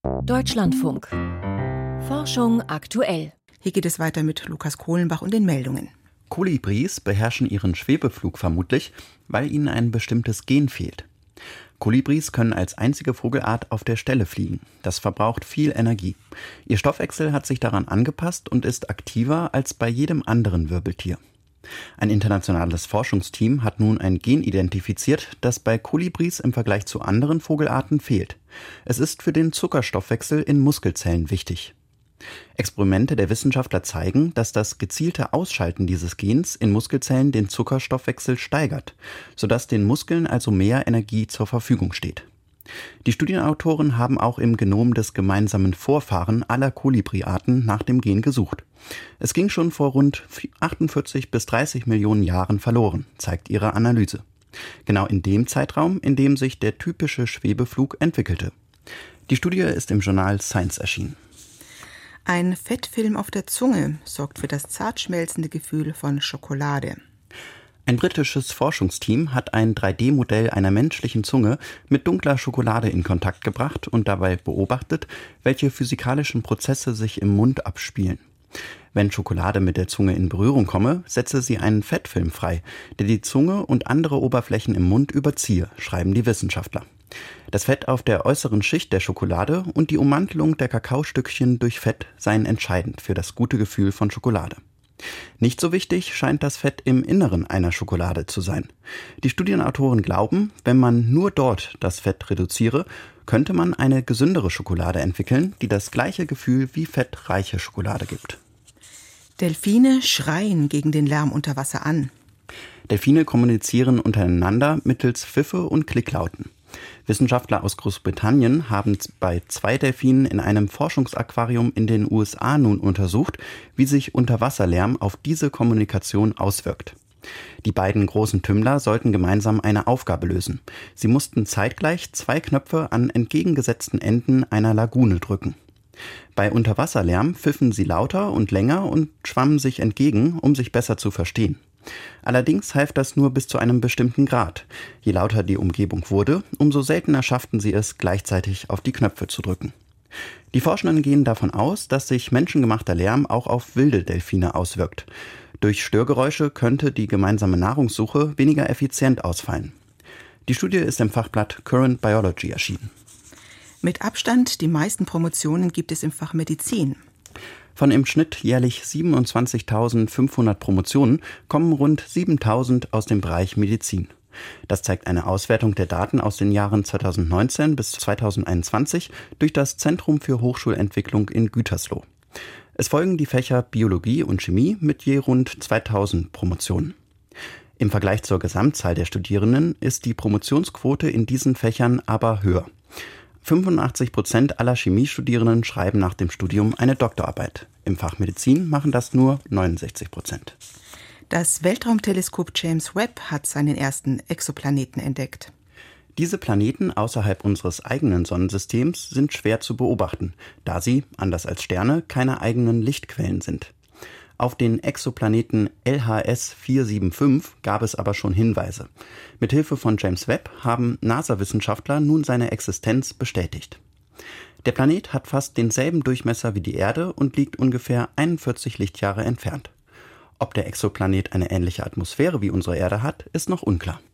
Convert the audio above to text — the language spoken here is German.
Deutschlandfunk. Forschung aktuell. Hier geht es weiter mit Lukas Kohlenbach und den Meldungen. Kolibris beherrschen ihren Schwebeflug vermutlich, weil ihnen ein bestimmtes Gen fehlt. Kolibris können als einzige Vogelart auf der Stelle fliegen. Das verbraucht viel Energie. Ihr Stoffwechsel hat sich daran angepasst und ist aktiver als bei jedem anderen Wirbeltier. Ein internationales Forschungsteam hat nun ein Gen identifiziert, das bei Kolibris im Vergleich zu anderen Vogelarten fehlt. Es ist für den Zuckerstoffwechsel in Muskelzellen wichtig. Experimente der Wissenschaftler zeigen, dass das gezielte Ausschalten dieses Gens in Muskelzellen den Zuckerstoffwechsel steigert, sodass den Muskeln also mehr Energie zur Verfügung steht. Die Studienautoren haben auch im Genom des gemeinsamen Vorfahren aller Kolibriarten nach dem Gen gesucht. Es ging schon vor rund 48 bis 30 Millionen Jahren verloren, zeigt ihre Analyse. Genau in dem Zeitraum, in dem sich der typische Schwebeflug entwickelte. Die Studie ist im Journal Science erschienen. Ein Fettfilm auf der Zunge sorgt für das zart schmelzende Gefühl von Schokolade. Ein britisches Forschungsteam hat ein 3D-Modell einer menschlichen Zunge mit dunkler Schokolade in Kontakt gebracht und dabei beobachtet, welche physikalischen Prozesse sich im Mund abspielen. Wenn Schokolade mit der Zunge in Berührung komme, setze sie einen Fettfilm frei, der die Zunge und andere Oberflächen im Mund überziehe, schreiben die Wissenschaftler. Das Fett auf der äußeren Schicht der Schokolade und die Ummantelung der Kakaostückchen durch Fett seien entscheidend für das gute Gefühl von Schokolade. Nicht so wichtig scheint das Fett im Inneren einer Schokolade zu sein. Die Studienautoren glauben, wenn man nur dort das Fett reduziere, könnte man eine gesündere Schokolade entwickeln, die das gleiche Gefühl wie fettreiche Schokolade gibt. Delfine schreien gegen den Lärm unter Wasser an. Delfine kommunizieren untereinander mittels Pfiffe und Klicklauten. Wissenschaftler aus Großbritannien haben bei 2 Delfinen in einem Forschungsaquarium in den USA nun untersucht, wie sich Unterwasserlärm auf diese Kommunikation auswirkt. Die beiden großen Tümmler sollten gemeinsam eine Aufgabe lösen. Sie mussten zeitgleich 2 Knöpfe an entgegengesetzten Enden einer Lagune drücken. Bei Unterwasserlärm pfiffen sie lauter und länger und schwammen sich entgegen, um sich besser zu verstehen. Allerdings half das nur bis zu einem bestimmten Grad. Je lauter die Umgebung wurde, umso seltener schafften sie es, gleichzeitig auf die Knöpfe zu drücken. Die Forschenden gehen davon aus, dass sich menschengemachter Lärm auch auf wilde Delfine auswirkt. Durch Störgeräusche könnte die gemeinsame Nahrungssuche weniger effizient ausfallen. Die Studie ist im Fachblatt Current Biology erschienen. Mit Abstand die meisten Promotionen gibt es im Fach Medizin. Von im Schnitt jährlich 27.500 Promotionen kommen rund 7.000 aus dem Bereich Medizin. Das zeigt eine Auswertung der Daten aus den Jahren 2019 bis 2021 durch das Zentrum für Hochschulentwicklung in Gütersloh. Es folgen die Fächer Biologie und Chemie mit je rund 2.000 Promotionen. Im Vergleich zur Gesamtzahl der Studierenden ist die Promotionsquote in diesen Fächern aber höher. 85% aller Chemiestudierenden schreiben nach dem Studium eine Doktorarbeit. Im Fach Medizin machen das nur 69%. Das Weltraumteleskop James Webb hat seinen ersten Exoplaneten entdeckt. Diese Planeten außerhalb unseres eigenen Sonnensystems sind schwer zu beobachten, da sie, anders als Sterne, keine eigenen Lichtquellen sind. Auf den Exoplaneten LHS 475 gab es aber schon Hinweise. Mithilfe von James Webb haben NASA-Wissenschaftler nun seine Existenz bestätigt. Der Planet hat fast denselben Durchmesser wie die Erde und liegt ungefähr 41 Lichtjahre entfernt. Ob der Exoplanet eine ähnliche Atmosphäre wie unsere Erde hat, ist noch unklar.